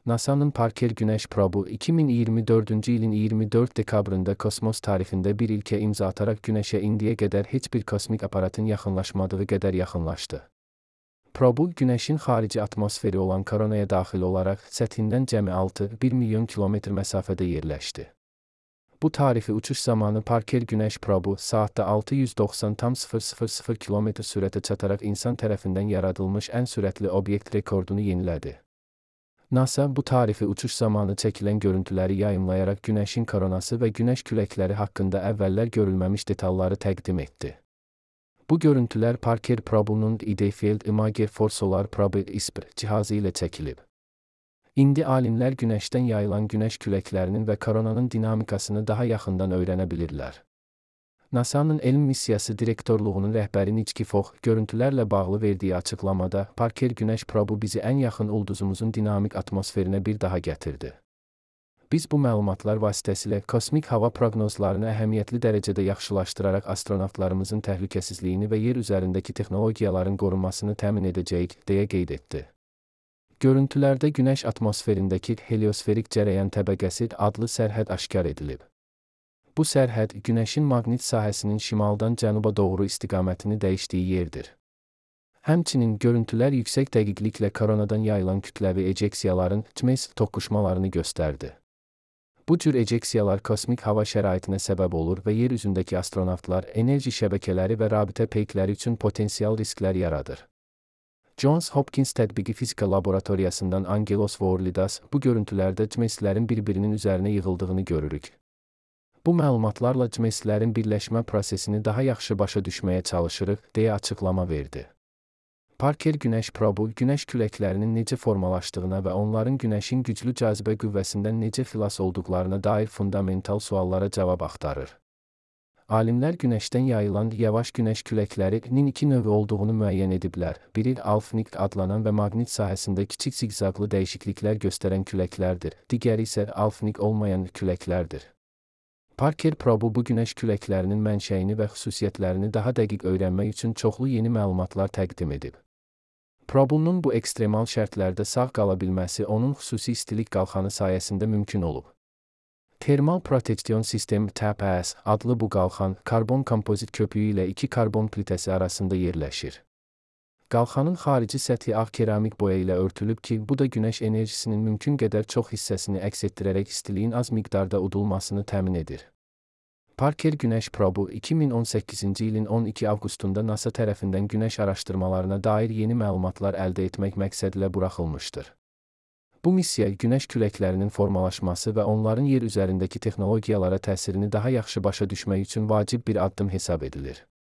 NASA'nın Parker Güneş probu 2024-cü ilin 24 dekabrında kosmos tarixində bir ilkə imza ataraq Günəşə indiyə qədər heç bir kosmik aparatın yaxınlaşmadığı qədər yaxınlaşdı. Probu, Günəşin xarici atmosferi olan koronaya daxil olaraq səthindən cəmi 6,1 milyon kilometr məsafədə yerləşdi. Bu tarixi uçuş zamanı Parker Güneş probu saatdə 690,000 km sürətə çataraq insan tərəfindən yaradılmış ən sürətli obyekt rekordunu yenilədi. NASA bu tarixi uçuş zamanı çəkilən görüntüləri yayımlayaraq Günəşin koronası və Günəş küləkləri haqqında əvvəllər görülməmiş detalları təqdim etdi. Bu görüntülər Parker probunun Idlefield Imager for Solar Probe (ISPR) cihazı ilə çəkilib. İndi alimlər Günəşdən yayılan Günəş küləklərinin və koronanın dinamikasını daha yaxından öyrənə bilirlər. NASA'nın elm missiyası direktorluğunun rəhbəri Nick Fox, görüntülərlə bağlı verdiyi açıqlamada, Parker Güneş probu bizi ən yaxın ulduzumuzun dinamik atmosferinə bir daha gətirdi. Biz bu məlumatlar vasitəsilə kosmik hava proqnozlarını əhəmiyyətli dərəcədə yaxşılaşdıraraq astronavtlarımızın təhlükəsizliyini və yer üzərindəki texnologiyaların qorunmasını təmin edəcəyik, deyə qeyd etdi. Görüntülərdə Günəş atmosferindəki heliosferik cərəyan təbəqəsi adlı sərhəd aşkar edilib. Bu sərhəd, Günəşin maqnit sahəsinin şimaldan cənuba doğru istiqamətini dəyişdiyi yerdir. Həmçinin, görüntülər yüksək dəqiqliklə koronadan yayılan kütləvi ejeksiyaların TMS toqquşmalarını göstərdi. Bu cür ejeksiyalar kosmik hava şəraitinə səbəb olur və yer üzündəki astronavtlar, enerji şəbəkələri və rabitə peykləri üçün potensial risklər yaradır. Johns Hopkins Tətbiqi Fizika Laboratoriyasından Angelos Vourlidas, bu görüntülərdə TMS'lərin bir-birinin üzərinə yığıldığını görürük. Bu məlumatlarla TMS'lərin birləşmə prosesini daha yaxşı başa düşməyə çalışırıq, deyə açıqlama verdi. Parker Güneş probu, Günəş küləklərinin necə formalaşdığına və onların Günəşin güclü cazibə qüvvəsindən necə xilas olduqlarına dair fundamental suallara cavab axtarır. Alimlər Günəşdən yayılan yavaş Günəş küləklərinin iki növü olduğunu müəyyən ediblər. Biri Alfnikt adlanan və maqnit sahəsində kiçik ziqzaqlı dəyişikliklər göstərən küləklərdir, digəri isə Alfnik olmayan küləklərdir. Parker probu bu Günəş küləklərinin mənşəyini və xüsusiyyətlərini daha dəqiq öyrənmək üçün çoxlu yeni məlumatlar təqdim edib. Probunun bu ekstremal şərtlərdə sağ qala bilməsi onun xüsusi istilik qalxanı sayəsində mümkün olub. Termal Protection System (TPS) adlı bu qalxan, karbon kompozit köpüyü ilə iki karbon plitəsi arasında yerləşir. Qalxanın xarici səthi ağ keramik boya ilə örtülüb ki, bu da Günəş enerjisinin mümkün qədər çox hissəsini əks etdirərək istiliyin az miqdarda udulmasını təmin edir. Parker Güneş probu 2018-ci ilin 12 avqustunda NASA tərəfindən Günəş araşdırmalarına dair yeni məlumatlar əldə etmək məqsədilə buraxılmışdır. Bu missiya Günəş küləklərinin formalaşması və onların yer üzərindəki texnologiyalara təsirini daha yaxşı başa düşmək üçün vacib bir addım hesab edilir.